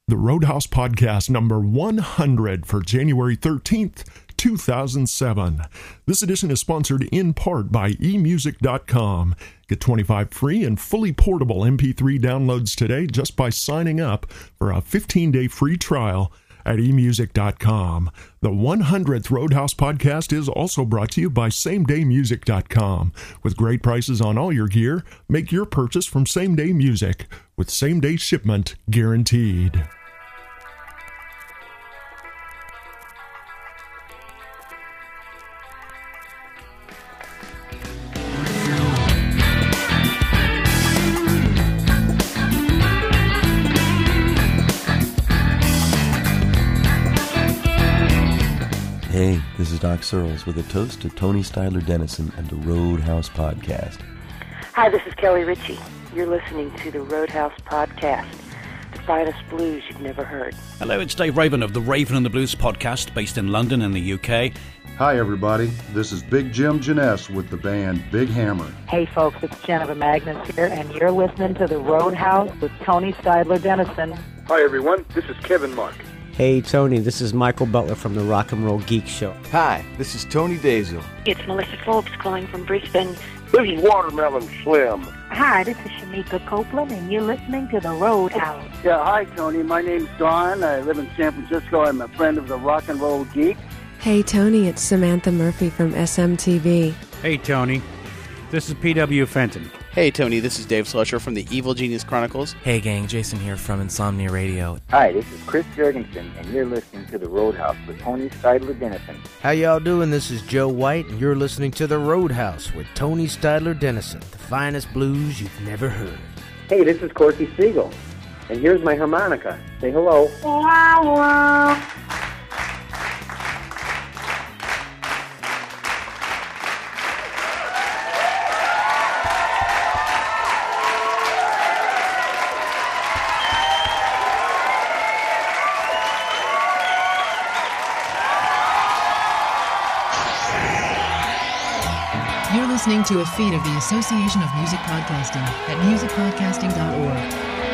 the Roadhouse Podcast number 100 for January 13th, 2007. This edition is sponsored in part by emusic.com. Get 25 free and fully portable MP3 downloads today just by signing up for a 15-day free trial at emusic.com. The 100th Roadhouse Podcast is also brought to you by SameDayMusic.com. With great prices on all your gear, make your purchase from Same Day Music with same-day shipment guaranteed. Hey, this is Doc Searles with a toast to Tony Styler Dennison and the Roadhouse Podcast. Hi, this is Kelly Ritchie. You're listening to the Roadhouse Podcast, the finest blues you've never heard. Hello, it's Dave Raven of the Raven and the Blues Podcast, based in London in the UK. Hi, everybody. This is Big Jim Janess with the band Big Hammer. Hey, folks, it's Jennifer Magnus here, and you're listening to the Roadhouse with Tony Styler Dennison. Hi, everyone. This is Kevin Mark. Hey, Tony, this is Michael Butler from the Rock and Roll Geek Show. Hi, this is Tony Daisel. It's Melissa Forbes calling from Brisbane. This is Watermelon Slim. Hi, this is Shamika Copeland, and you're listening to the Roadhouse. Yeah, hi, Tony. My name's Don. I live in San Francisco. I'm a friend of the Rock and Roll Geek. Hey, Tony, it's Samantha Murphy from SMTV. Hey, Tony. This is P.W. Fenton. Hey, Tony, this is Dave Slusher from the Evil Genius Chronicles. Hey, gang, Jason here from Insomnia Radio. Hi, this is Chris Jurgensen, and you're listening to The Roadhouse with Tony Stidler Dennison. How y'all doing? This is Joe White, and you're listening to The Roadhouse with Tony Stidler Dennison, the finest blues you've never heard. Hey, this is Corky Siegel, and here's my harmonica. Say hello. You're listening to a feed of the Association of Music Podcasting at musicpodcasting.org.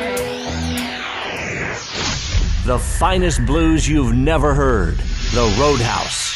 The finest blues you've never heard. The Roadhouse.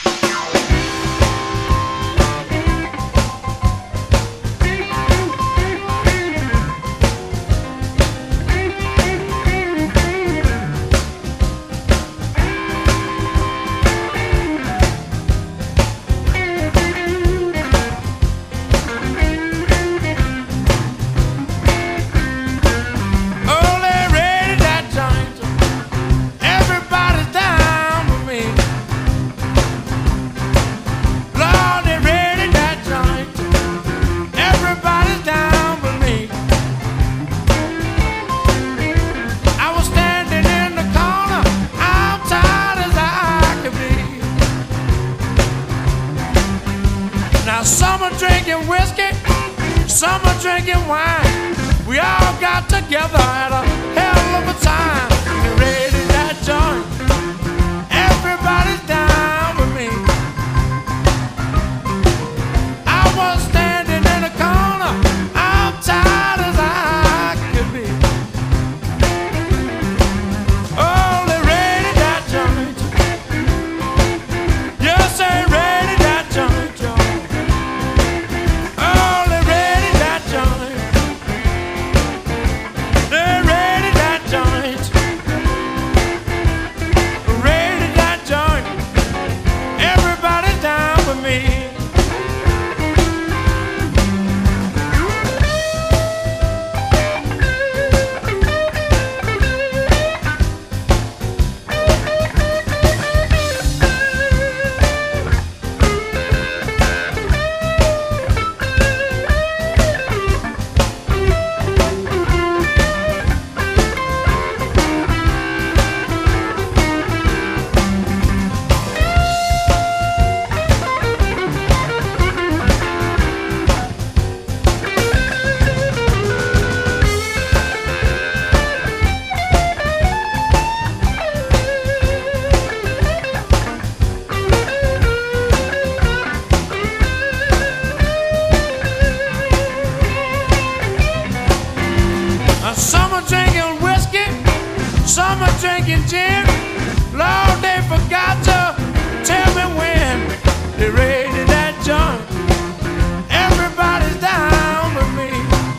They're ready that joint. drinking gin. Lord, they forgot to tell me when they raided that joint. Everybody's down with me.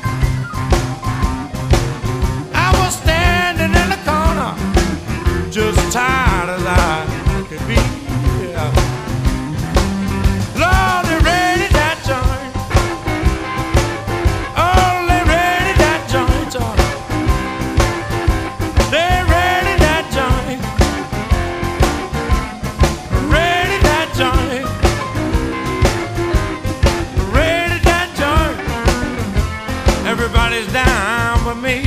I was standing in the corner, just tired as I could be. Yeah. Lord, they raided that joint. Oh, they raided that joint. They raided that joint. Raided that joint. Raided that joint. Everybody's down with me.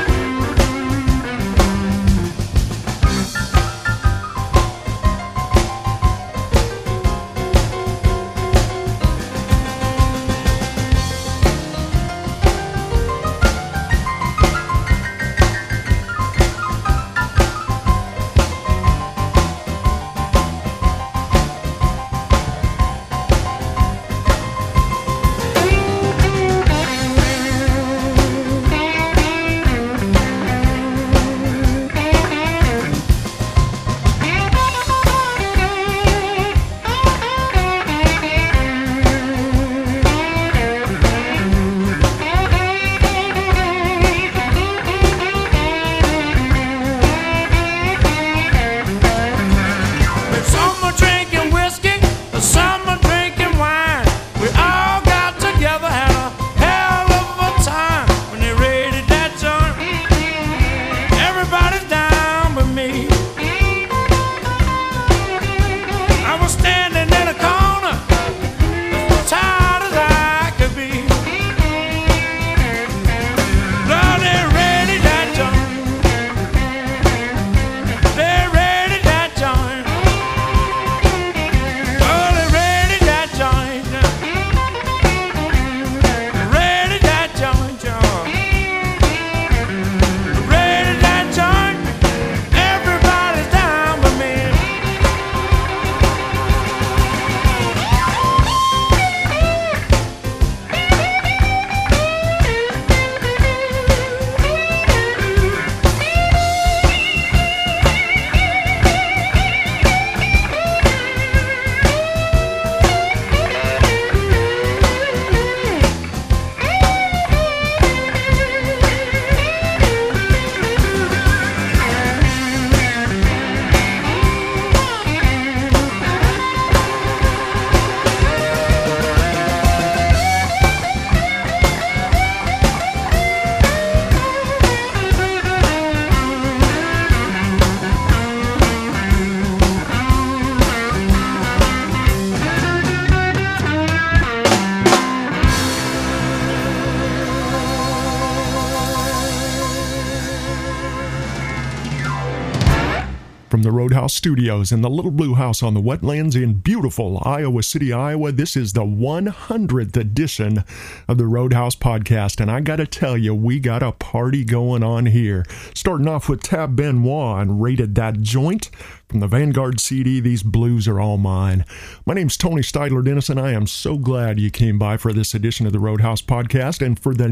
From the Roadhouse Studios in the Little Blue House on the wetlands in beautiful Iowa City, Iowa, this is the 100th edition of the Roadhouse Podcast, and I gotta tell you, we got a party going on here. Starting off with Tab Benoit and Raided That Joint. From the Vanguard CD, These Blues Are All Mine. My name's Tony Steidler Dennison. I am so glad you came by for this edition of the Roadhouse Podcast and for the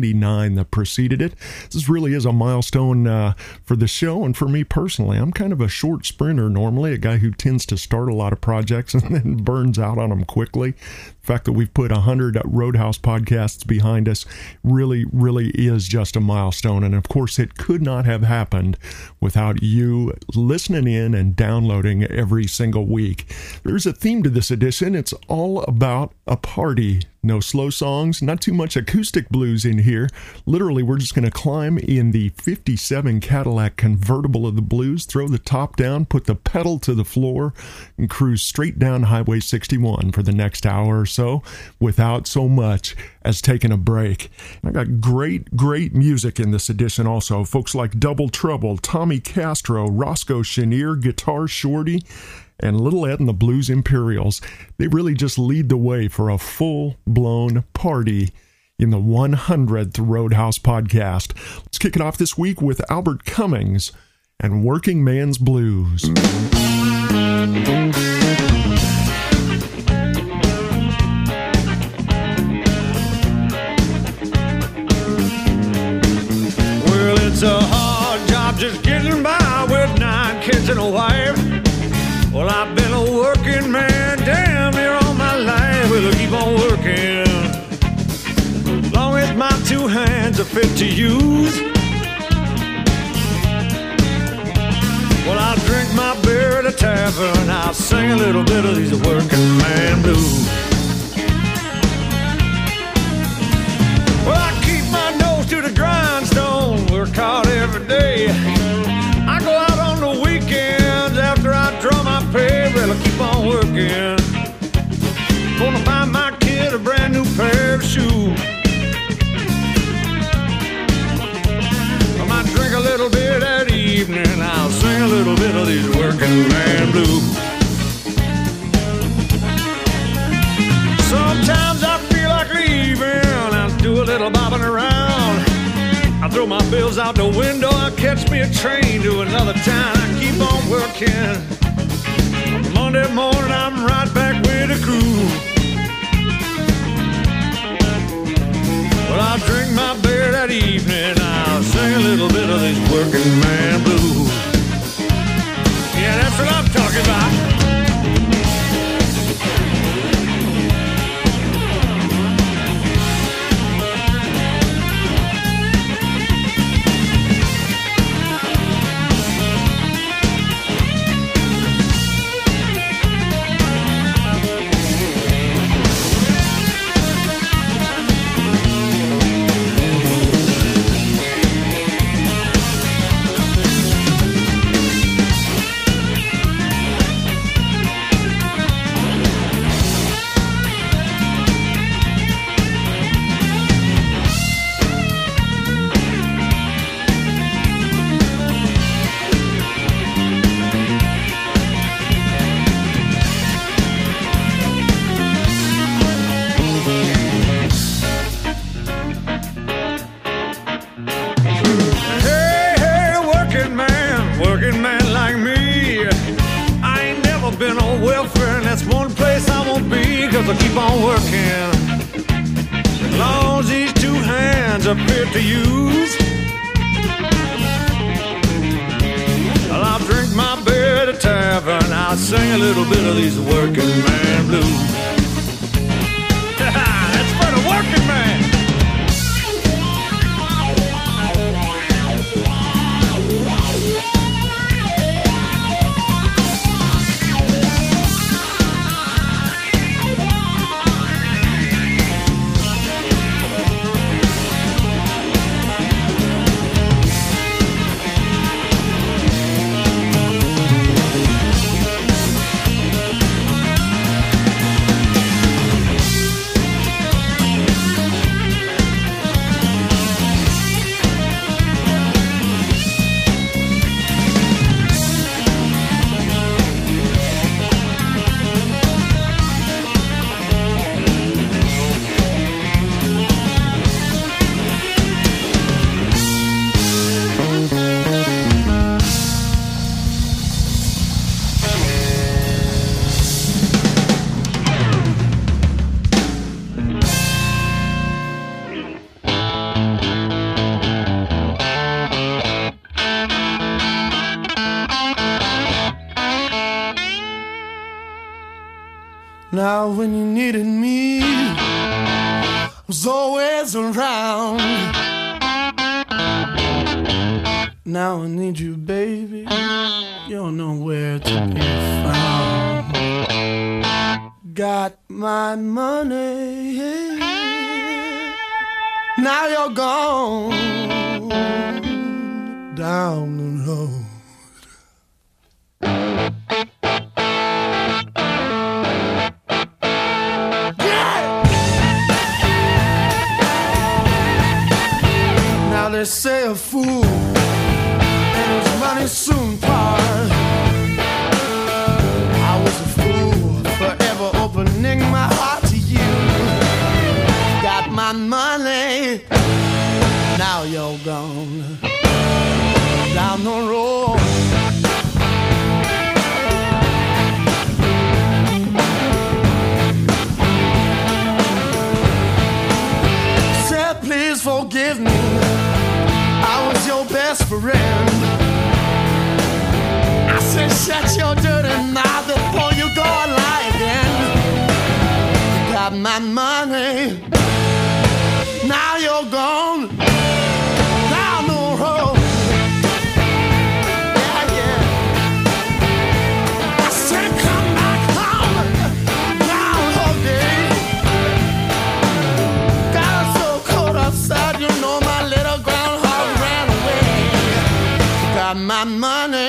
99 that preceded it. This really is a milestone for the show and for me personally. I'm kind of a short sprinter normally, a guy who tends to start a lot of projects and then burns out on them quickly. The fact that we've put 100 Roadhouse podcasts behind us really is just a milestone. And of course, it could not have happened without you listening in and downloading every single week. There's a theme to this edition. It's all about a party. No slow songs, not too much acoustic blues in here. Literally, we're just going to climb in the 57 Cadillac convertible of the blues, throw the top down, put the pedal to the floor, and cruise straight down Highway 61 for the next hour or so without so much as taking a break. I got great music in this edition also. Folks like Double Trouble, Tommy Castro, Roscoe Chenier, Guitar Shorty, and Little Ed and the Blues Imperials. They really just lead the way for a full-blown party in the 100th Roadhouse Podcast. Let's kick it off this week with Albert Cummings and Working Man's Blues. Well, it's a hard job just getting by with fit to use. Well, I'll drink my beer at a tavern, I'll sing a little bit of these working man blues. Well, I keep my nose to the grindstone, work hard every day. I go out on the weekends after I draw my pay, well, I keep on working. Gonna buy my kid a brand new pair of shoes. I might drink a little bit that evening, I'll sing a little bit of these working man blues. Sometimes I feel like leaving, I'll do a little bobbing around. I throw my bills out the window, I catch me a train to another town. I keep on working. Monday morning I'm right back with the crew. Well, I'll drink my beer that evening, I'll sing a little bit of this working man blues. Yeah, that's what I'm talking about. I keep on working. As long as these two hands are fit to use, well, I'll drink my beer at a tavern, I'll sing a little bit of these working man blues. That's for the working man. Now when you needed me, I was always around. Now I need you, baby, you're nowhere to be found. Got my money, now you're gone down the road. They say a fool and his money soon part. I was a fool forever opening my heart to you. Got my money, now you're gone down the road. Say please forgive me, I was your best friend. I said shut your dirty mouth before you go and lie again. You got my money, now you're gone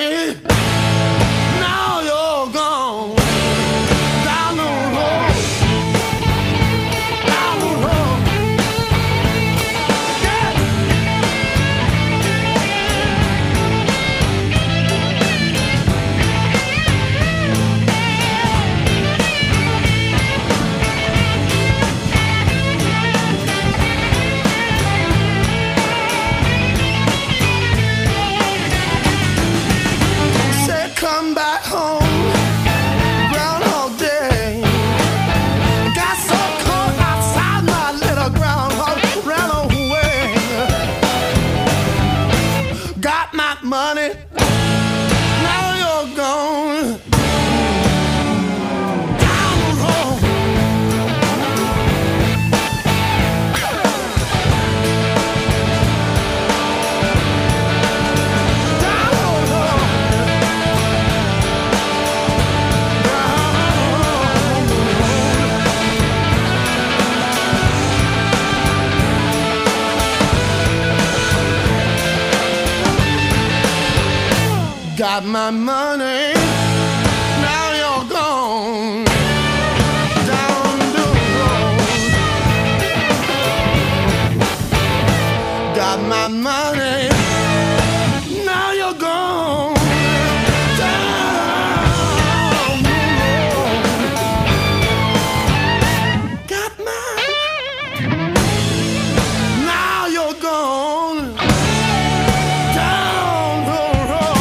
money. Now you're gone. Down the road. Down the road. Come back home, Groundhog Day. Got so cold outside, my little groundhog ran away. Got my money, now you're gone. Down the road. Down the road. Got my money, now you're gone. Down the road. Got my money, now you're gone. Down the road. Got mine, now you're gone. Down the road.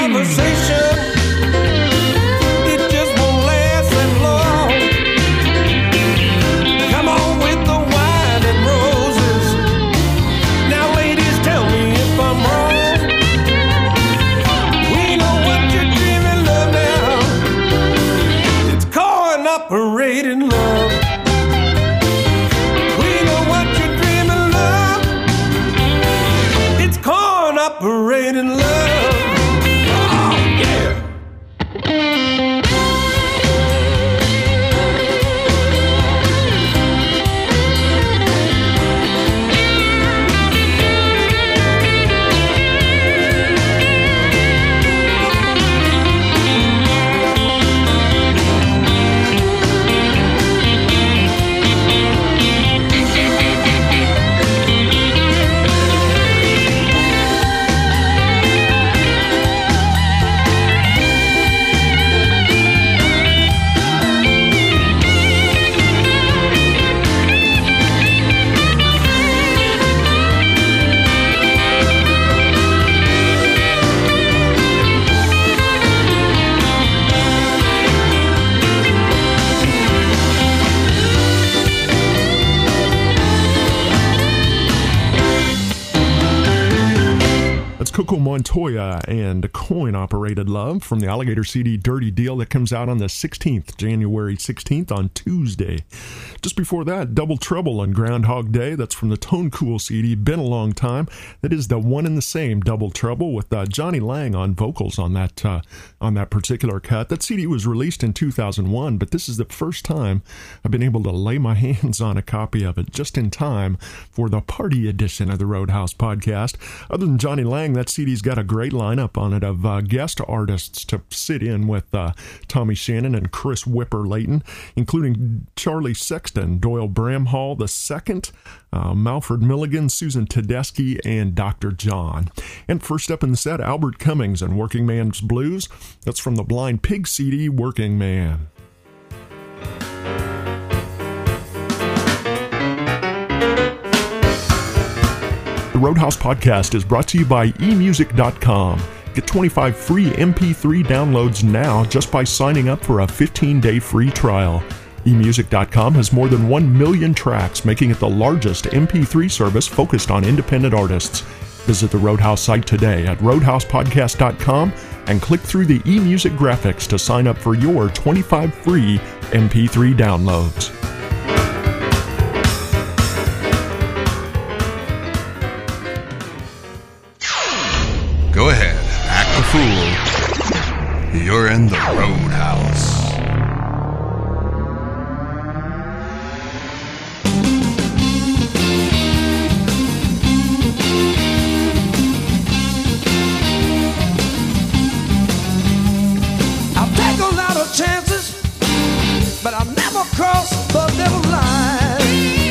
conversation, it just won't last that long. Come on with the wine and roses. Now ladies, tell me if I'm wrong. We know what you're dreaming of now. It's coin-operated love. We know what you're dreaming of. It's coin-operated love. Oh, yeah. Coco Montoya and Coin-Operated Love from the Alligator CD Dirty Deal that comes out on the 16th, January 16th on Tuesday. Just before that, Double Trouble and Groundhog Day, that's from the Tone Cool CD, Been a Long Time. That is the one and the same Double Trouble with Johnny Lang on vocals on that particular cut. That CD was released in 2001, but this is the first time I've been able to lay my hands on a copy of it just in time for the party edition of the Roadhouse podcast. Other than Johnny Lang, that CD's got a great lineup on it of guest artists to sit in with Tommy Shannon and Chris Whipper-Layton, including Charlie Sexton, Doyle Bramhall II, Malford Milligan, Susan Tedeschi, and Dr. John. And first up in the set, Albert Cummings and Working Man's Blues. That's from the Blind Pig CD, Working Man. The Roadhouse Podcast is brought to you by emusic.com. Get 25 free MP3 downloads now just by signing up for a 15-day free trial. emusic.com has more than 1 million tracks, making it the largest MP3 service focused on independent artists. Visit the Roadhouse site today at roadhousepodcast.com and click through the eMusic graphics to sign up for your 25 free MP3 downloads. Go ahead, act the fool. You're in the Roadhouse. I'll take a lot of chances, but I'll never cross the devil line.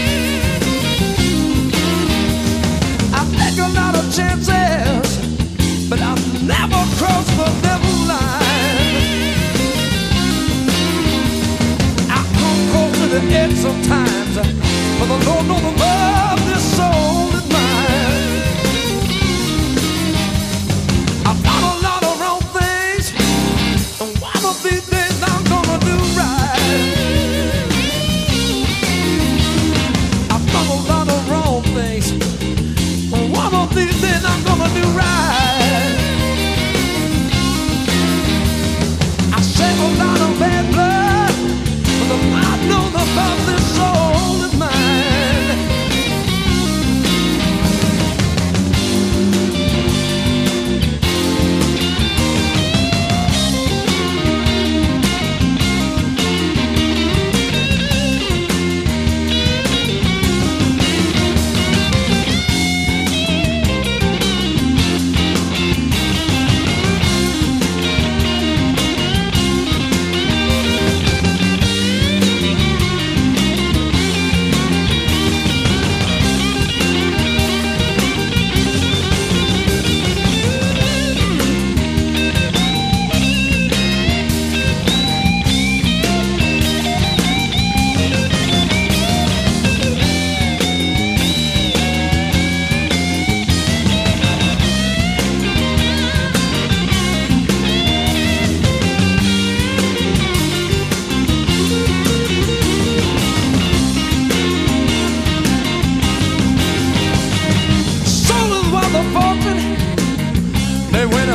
I'll take a lot of chances, but I'll never cross the devil line. I come close to the edge sometimes, but the Lord knows the love this soul is mine. I've done a lot of wrong things, and one of these days I'm gonna do right. I've done a lot of wrong things, and one of these days I'm gonna do right. A lot of bad blood, but the Lord knows about this soul is mine.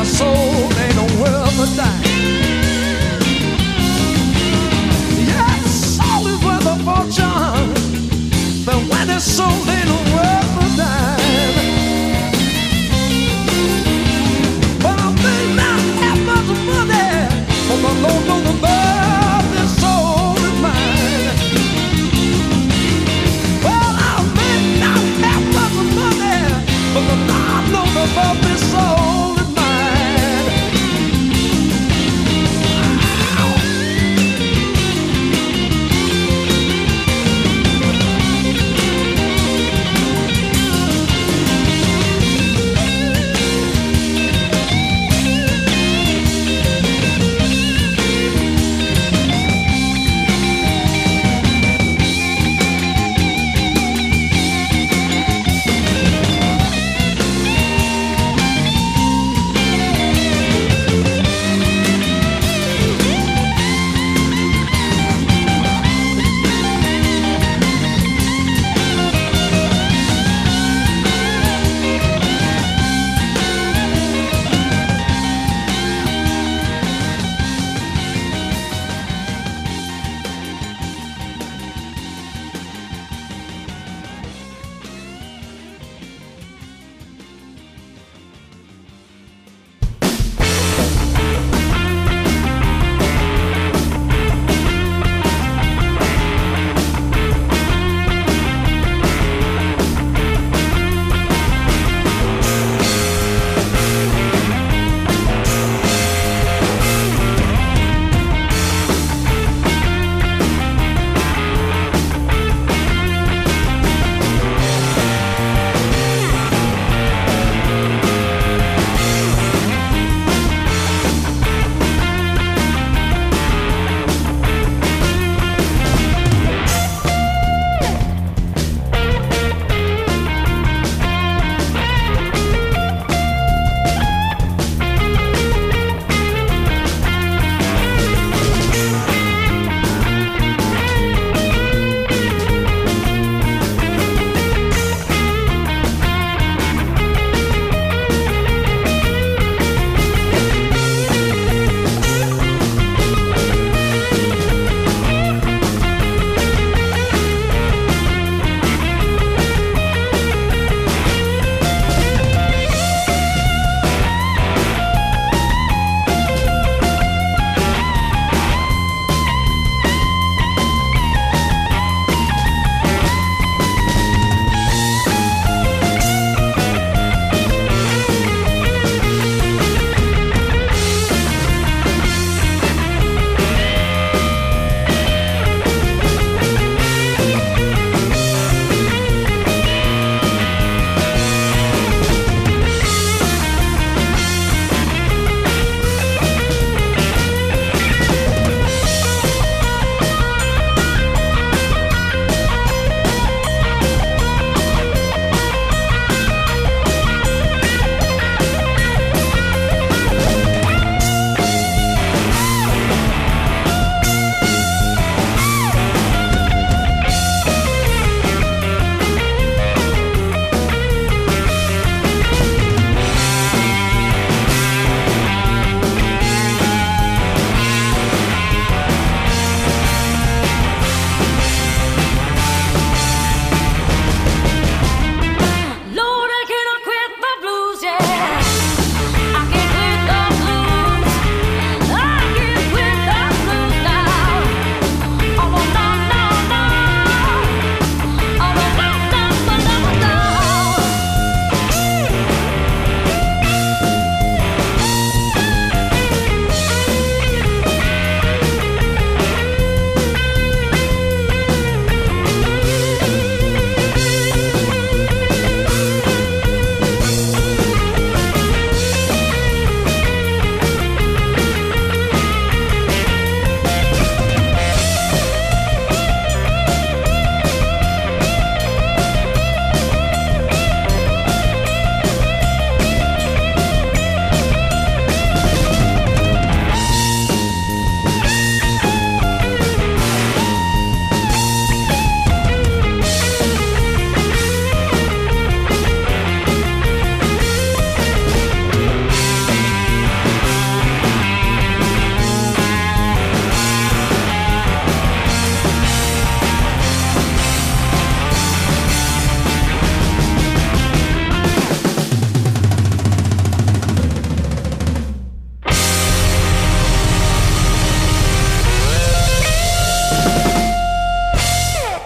their soul ain't worth a dime. Yeah, soul is worth a fortune, but when it's sold ain't worth a dime. But I may not have much money, but my Lord knows above, this soul is mine. Well, I may not have much money, but the Lord knows above, this soul is mine.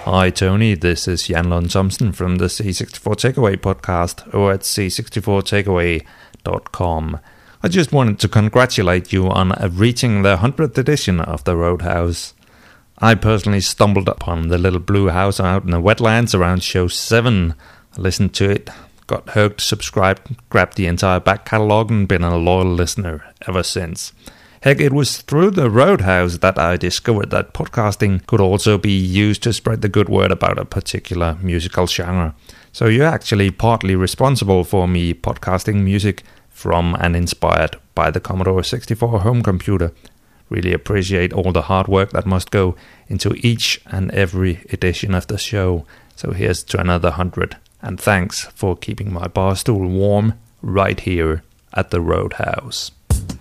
Hi Tony, this is Jan Lund Thompson from the C64 Takeaway podcast over at c64takeaway.com. I just wanted to congratulate you on reaching the 100th edition of the Roadhouse. I personally stumbled upon the little blue house out in the wetlands around show 7. I listened to it, got hooked, subscribed, grabbed the entire back catalogue and been a loyal listener ever since. Heck, it was through the Roadhouse that I discovered that podcasting could also be used to spread the good word about a particular musical genre. So you're actually partly responsible for me podcasting music from and inspired by the Commodore 64 home computer. Really appreciate all the hard work that must go into each and every edition of the show. So here's to another 100. And thanks for keeping my bar stool warm right here at the Roadhouse.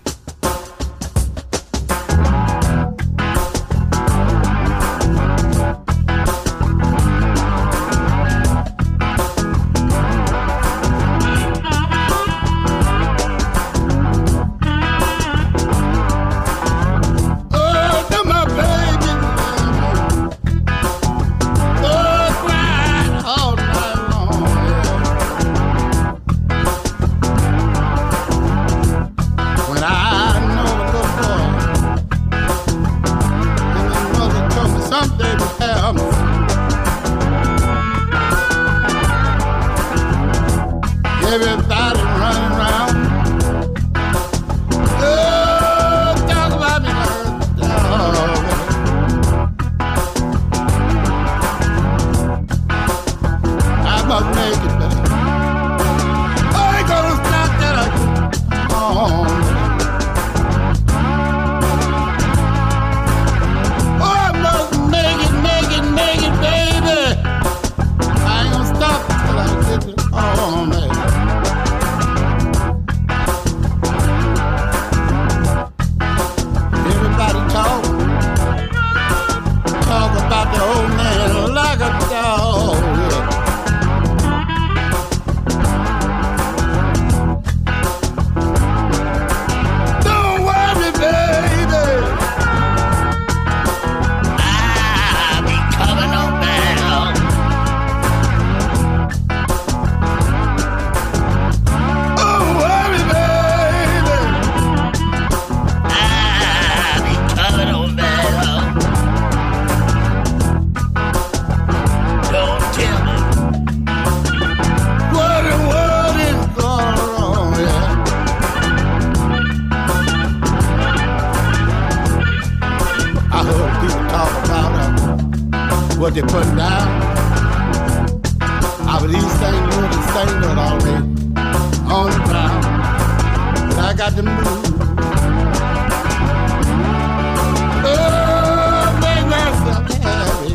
What they put down, I believe St. Louis and St. Louis already on the ground. But I got to move. Oh, make myself happy.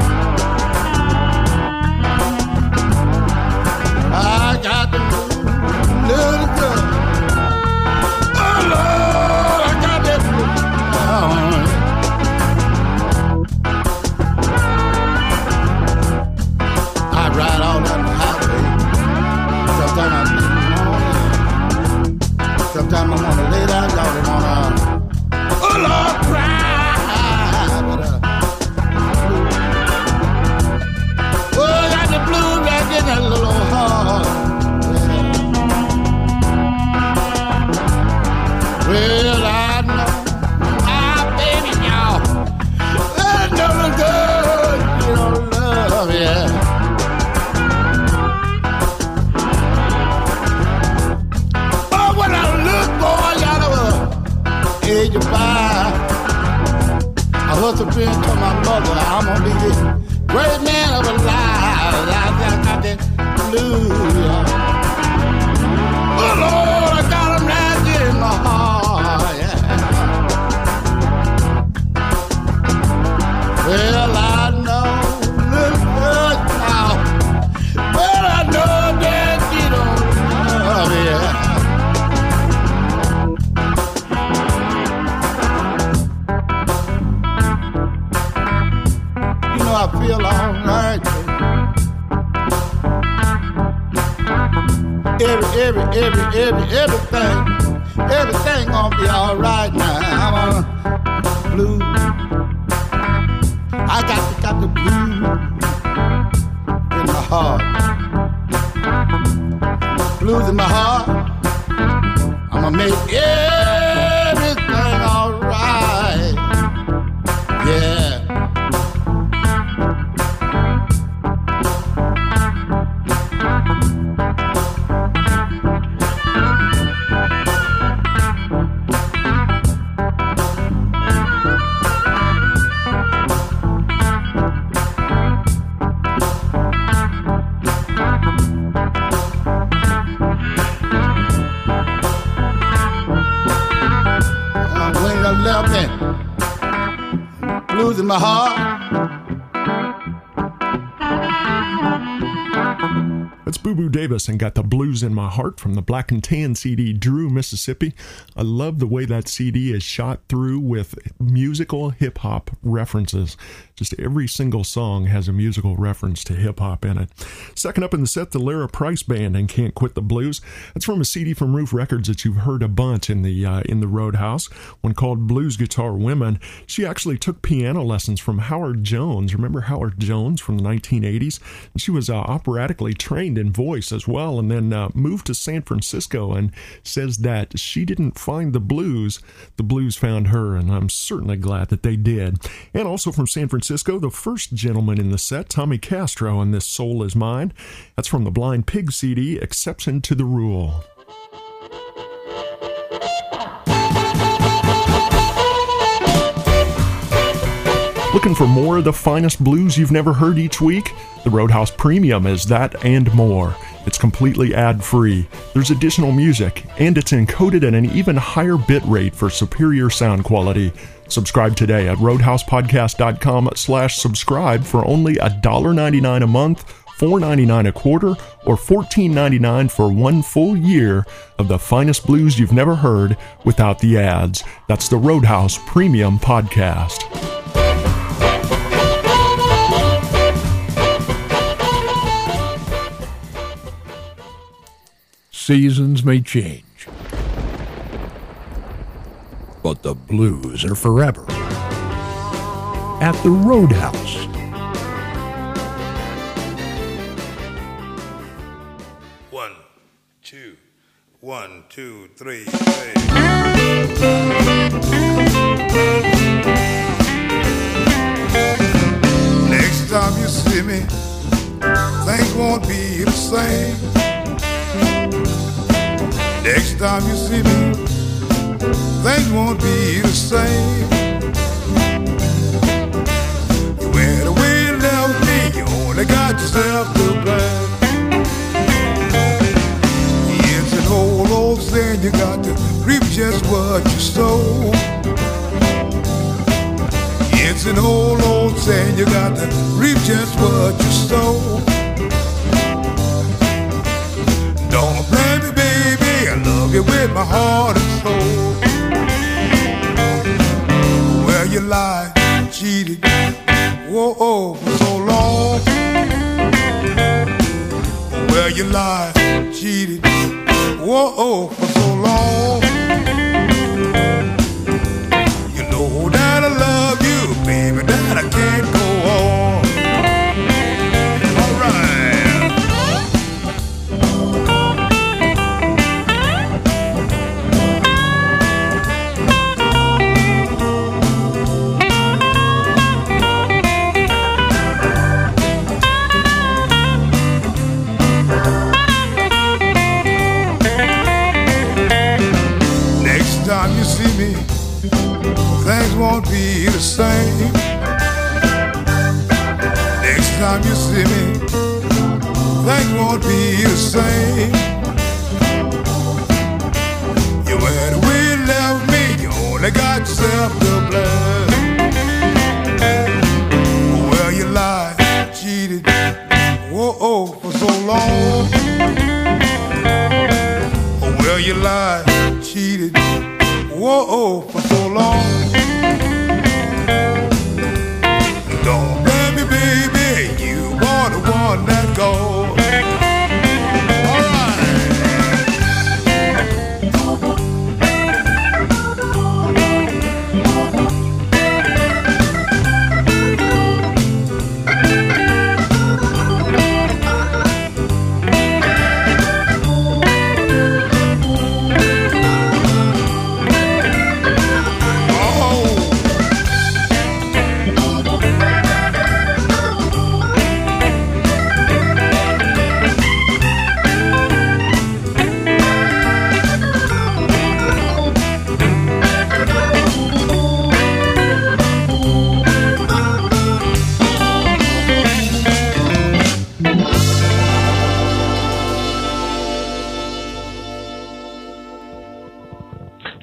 I got to move, little girl. Oh Lord, I got to move. Ride all down the highway. Sometimes I leave morning. Sometimes I wanna lay down, y'all they wanna oh Lord cry. But oh, I got the blues back in that little heart. Yeah. Well, I know my baby y'all. I know the good you don't love, yeah. Age of 5, I was a friend to my mother. I'm gonna be this great man of a life. I got that blues. Oh Lord, I got him right there in my heart. Yeah. Well, I know, little girl now. Well, I know that you don't love me. Yeah. I feel all right. Everything gonna be all right now. I'm on the blues. I got the blues. blues in my heart. I'ma make everything alright. Yeah. Left me blues in my heart. That's Boo Boo Davis and Got the Blues in My Heart from the Black and Tan CD, Drew, Mississippi. I love the way that CD is shot through with musical hip-hop references. Just every single song has a musical reference to hip-hop in it. Second up in the set, the Lara Price Band and Can't Quit the Blues. That's from a CD from Roof Records that you've heard a bunch in the Roadhouse, one called Blues Guitar Women. She actually took piano lessons from Howard Jones. Remember Howard Jones from the 1980s? And she was operatically trained in voice as well, and then moved to San Francisco, and says that she didn't find the blues found her, and I'm certainly glad that they did. And also from San Francisco, the first gentleman in the set, Tommy Castro, and This Soul Is Mine. That's from the Blind Pig CD, Exception to the Rule. Looking for more of the finest blues you've never heard each week? The Roadhouse Premium is that and more. It's completely ad-free. There's additional music, and it's encoded at an even higher bit rate for superior sound quality. Subscribe today at roadhousepodcast.com/subscribe for only $1.99 a month, $4.99 a quarter, or $14.99 for 1 full year of the finest blues you've never heard without the ads. That's the Roadhouse Premium Podcast. Seasons may change, but the blues are forever. At the Roadhouse. One, two, three. Next time you see me, things won't be the same. Next time you see me, things won't be the same. You went away and left me, you only got yourself to blame. It's an old saying, you got to reap just what you sow. It's an old saying, you got to reap just what you sow. Don't blame me, baby, I love you with my heart and soul. Well, you lied, cheated, whoa, for so long. Well, you lied, cheated, whoa, for so long. You know that I love you, baby, that I can't go on. Time you see me, things won't be the same. Next time you see me, things won't be the same. You went away and left me, you only got yourself to blame. Well, you lied, cheated, whoa, for so long. Well, you lied, cheated, whoa, for so long. Don't blame me, baby, you are the one that goes.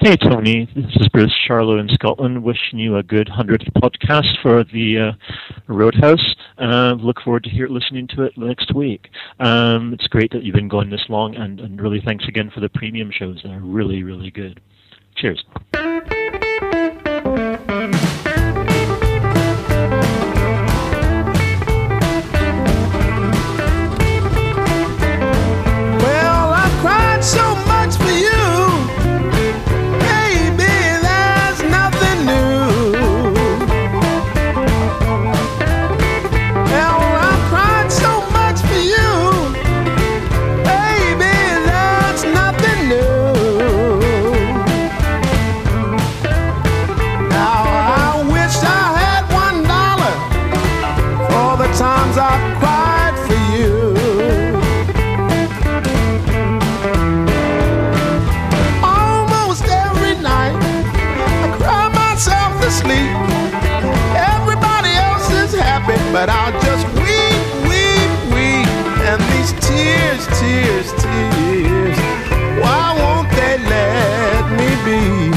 Hey, Tony. This is Bruce Charlo in Scotland, wishing you a good 100th podcast for the Roadhouse. Look forward to listening to it next week. It's great that you've been going this long, and really thanks again for the premium shows. They're really, really good. Cheers. Well, I've cried so much for you. Times I've cried for you. Almost every night I cry myself to sleep. Everybody else is happy, but I'll just weep, weep, weep. And these tears, tears, tears, why won't they let me be?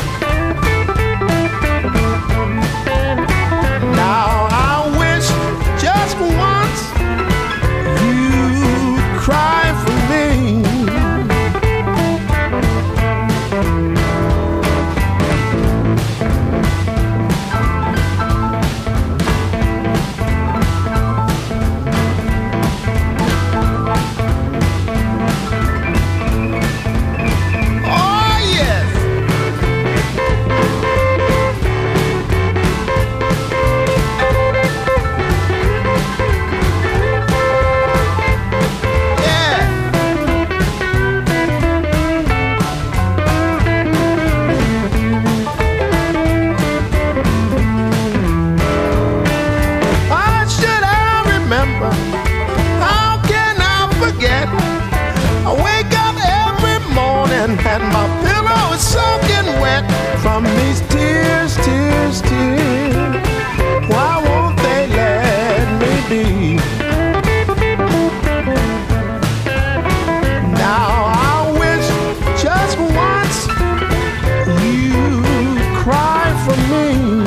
Now I wish just once you cry for me. And my pillow is soaking wet from these tears, tears, tears. Why won't they let me be? Now I wish just once you cry for me.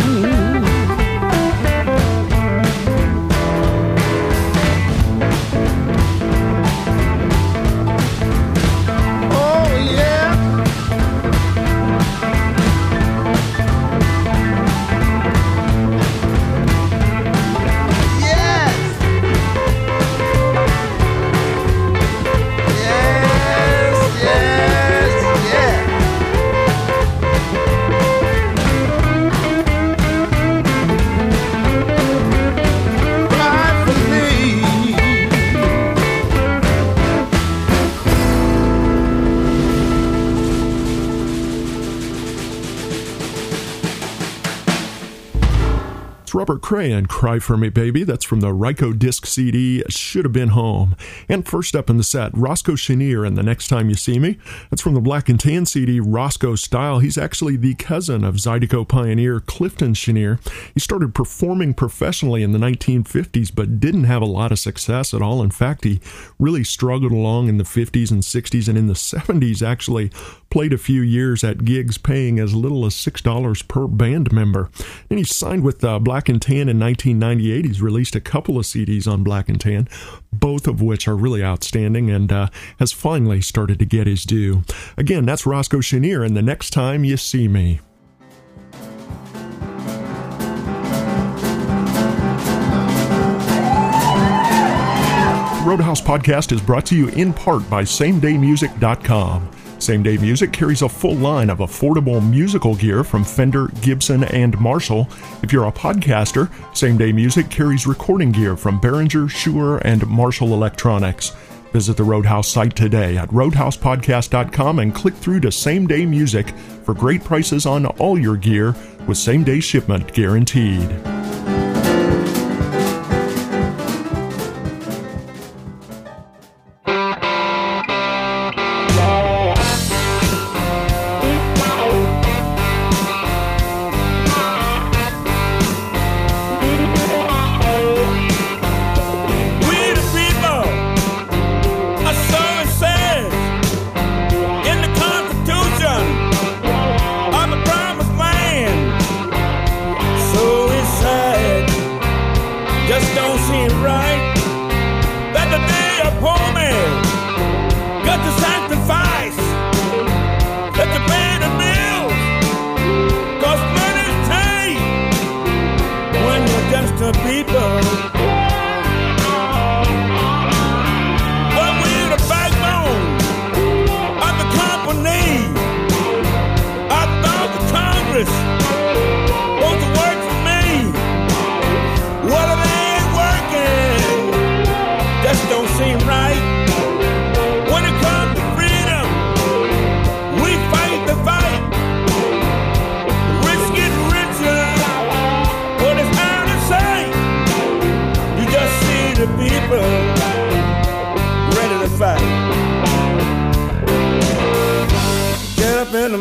Robert Cray and Cry For Me Baby. That's from the Ryko disc CD, Should Have Been Home. And first up in the set, Roscoe Chenier and The Next Time You See Me. That's from the Black and Tan CD, Roscoe Style. He's actually the cousin of Zydeco pioneer Clifton Chenier. He started performing professionally in the 1950s, but didn't have a lot of success at all. In fact, he really struggled along in the 50s and 60s, and in the 70s actually played a few years at gigs paying as little as $6 per band member. And he signed with Black and Tan in 1998. He's released a couple of CDs on Black and Tan, both of which are really outstanding, and has finally started to get his due. Again, that's Roscoe Chenier and The Next Time You See Me. Roadhouse Podcast is brought to you in part by SameDayMusic.com. Same Day Music carries a full line of affordable musical gear from Fender, Gibson, and Marshall. If you're a podcaster, Same Day Music carries recording gear from Behringer, Shure, and Marshall Electronics. Visit the Roadhouse site today at roadhousepodcast.com and click through to Same Day Music for great prices on all your gear with same-day shipment guaranteed. I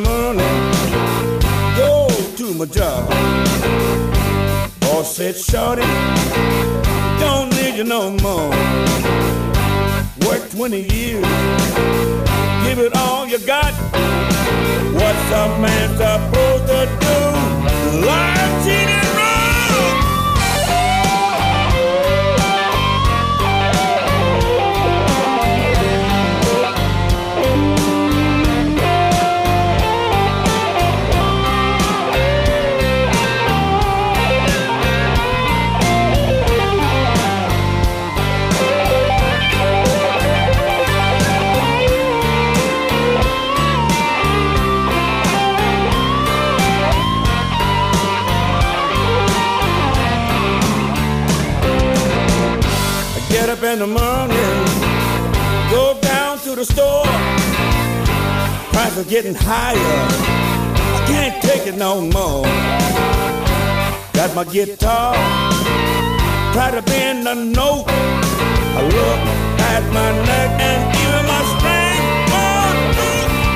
morning, go to my job. Boss said, shorty, don't need you no more. Work 20 years, give it all you got. What's a man supposed to do? Lie, cheat, and up in the morning, go down to the store. Prices are getting higher, I can't take it no more. Got my guitar, try to bend the note. I look at my neck and even my string won't do.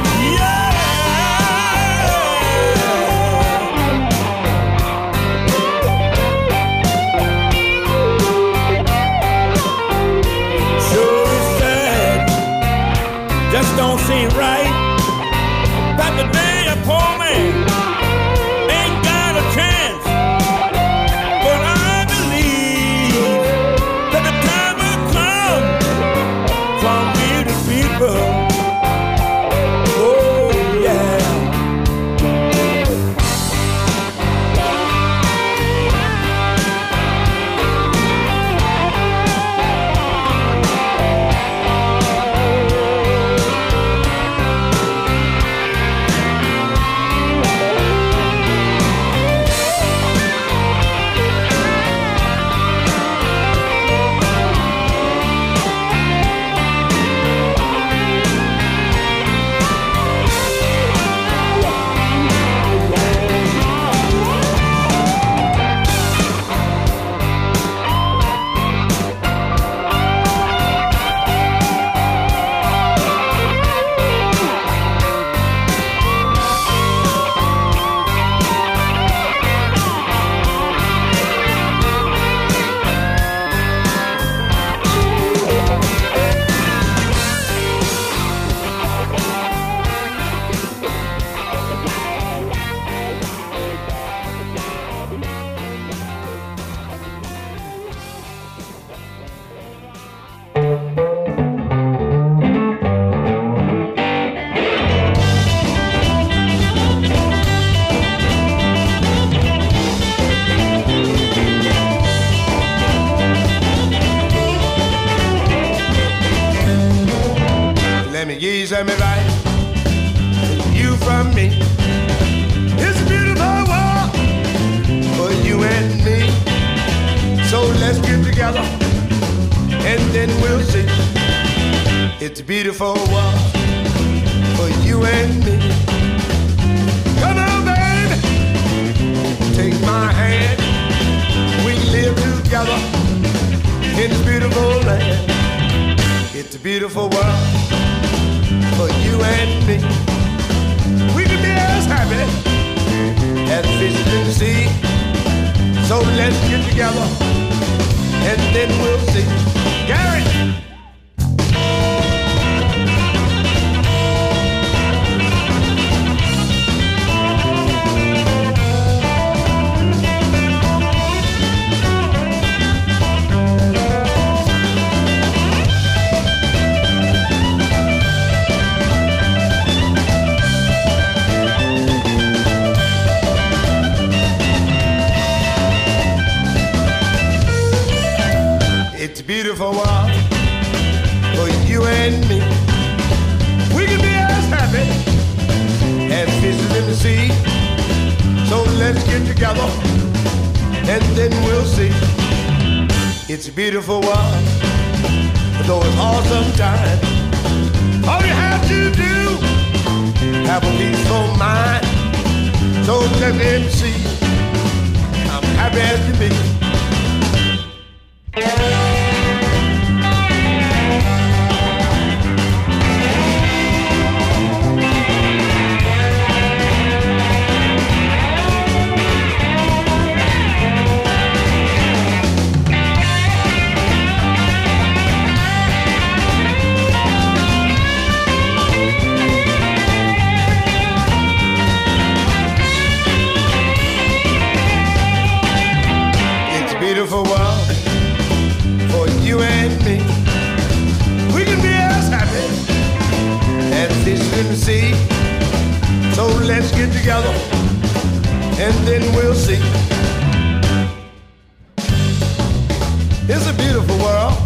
Just don't seem right. But the day a poor man ain't got a chance. But I believe that the time will come from me to people. Oh yeah. Let me right, you from me. It's a beautiful world for you and me. So let's get together and then we'll see. It's a beautiful world for you and me. Come on, baby, take my hand. We live together in this beautiful land. It's a beautiful world for you and me. We can be as happy as fishes in the sea. So let's get together and then we'll see. Gary! Beautiful world for you and me. We can be as happy as fishes in the sea. So let's get together and then we'll see. It's a beautiful world, though it's hard sometimes. All you have to do, have a peaceful mind. So let me see, I'm happy as can be. let's get together and then we'll see. It's a beautiful world.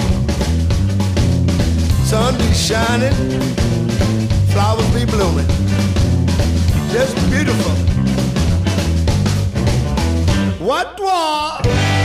Sun be shining, flowers be blooming. Just beautiful. What was?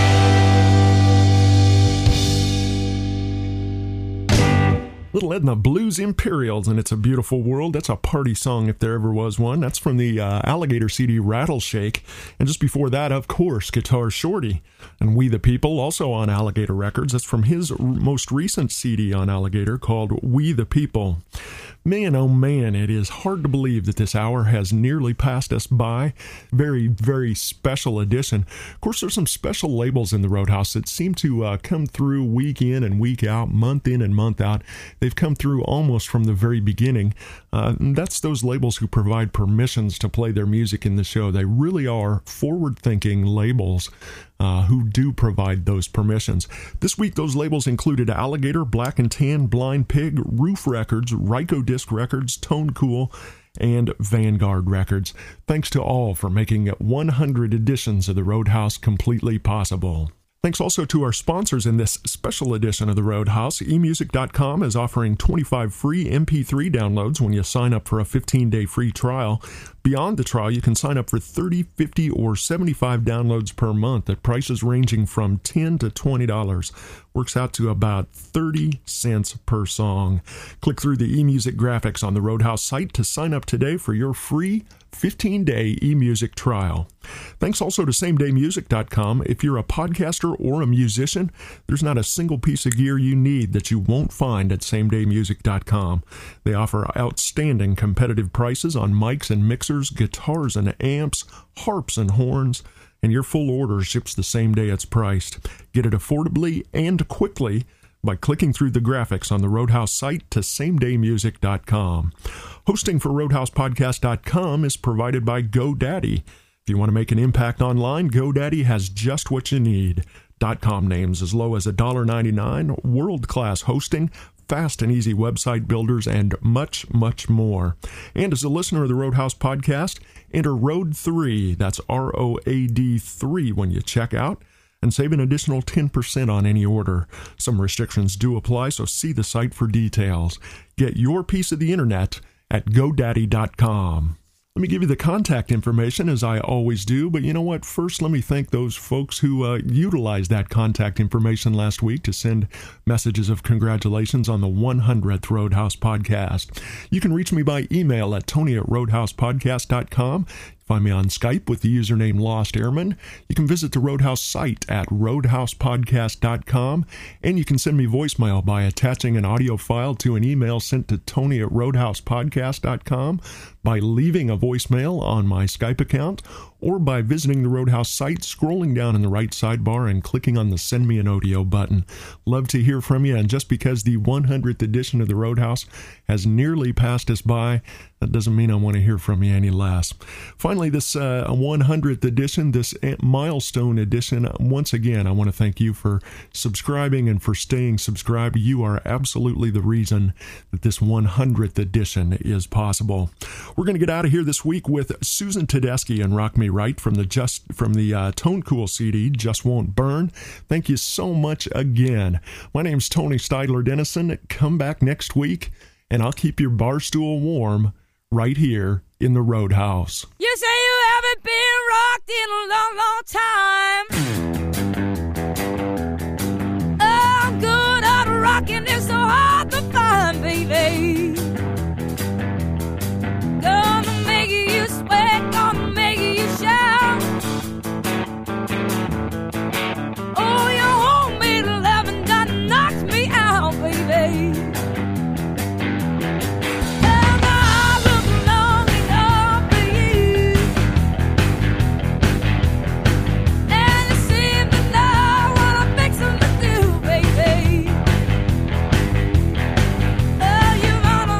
Little Edna Blues Imperials, and It's a Beautiful World. That's a party song if there ever was one. That's from the Alligator CD Rattleshake. And just before that, of course, Guitar Shorty and We the People, also on Alligator Records. That's from his most recent CD on Alligator called We the People. Man, oh man, it is hard to believe that this hour has nearly passed us by. Very, very special edition. Of course, there's some special labels in the Roadhouse that seem to come through week in and week out, month in and month out. They've come through almost from the very beginning. That's those labels who provide permissions to play their music in the show. They really are forward-thinking labels who do provide those permissions. This week, those labels included Alligator, Black and Tan, Blind Pig, Roof Records, Ryko Disc Records, Tone Cool, and Vanguard Records. Thanks to all for making 100 editions of the Roadhouse completely possible. Thanks also to our sponsors in this special edition of the Roadhouse. eMusic.com is offering 25 free MP3 downloads when you sign up for a 15-day free trial. Beyond the trial, you can sign up for 30, 50, or 75 downloads per month at prices ranging from $10 to $20. Works out to about 30 cents per song. Click through the eMusic graphics on the Roadhouse site to sign up today for your free 15-day eMusic trial. Thanks also to SameDayMusic.com. If you're a podcaster or a musician, there's not a single piece of gear you need that you won't find at SameDayMusic.com. They offer outstanding competitive prices on mics and mixers, guitars and amps, harps and horns, and your full order ships the same day it's priced. Get it affordably and quickly by clicking through the graphics on the Roadhouse site to SameDayMusic.com. Hosting for RoadhousePodcast.com is provided by GoDaddy. If you want to make an impact online, GoDaddy has just what you need. .com names as low as $1.99, world-class hosting, fast and easy website builders, and much, much more. And as a listener of the Roadhouse Podcast, enter ROAD3, that's ROAD 3 when you check out, and save an additional 10% on any order. Some restrictions do apply, so see the site for details. Get your piece of the internet at GoDaddy.com. Let me give you the contact information, as I always do, but you know what? First, let me thank those folks who utilized that contact information last week to send messages of congratulations on the 100th Roadhouse Podcast. You can reach me by email at tony@roadhousepodcast.com. Find me on Skype with the username Lost Airman. You can visit the Roadhouse site at roadhousepodcast.com, and you can send me voicemail by attaching an audio file to an email sent to tony@roadhousepodcast.com, by leaving a voicemail on my Skype account, or by visiting the Roadhouse site, scrolling down in the right sidebar and clicking on the Send Me an Audio button. Love to hear from you, and just because the 100th edition of the Roadhouse has nearly passed us by, that doesn't mean I want to hear from you any less. Finally, this 100th edition, this milestone edition, once again, I want to thank you for subscribing and for staying subscribed. You are absolutely the reason that this 100th edition is possible. We're going to get out of here this week with Susan Tedeschi and Rock Me Right from the Tone Cool CD, Just Won't Burn. Thank you so much again. My name's Tony Steidler Dennison. Come back next week, and I'll keep your bar stool warm right here in the Roadhouse. You say you haven't been rocked in a long, long time. Oh, I'm good at rocking, it's so hard to find, baby. Gonna make you sweat, gonna make you shout. Oh, your homemade loving done knocks me out, baby. Oh, you wanna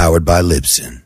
powered by Libsyn.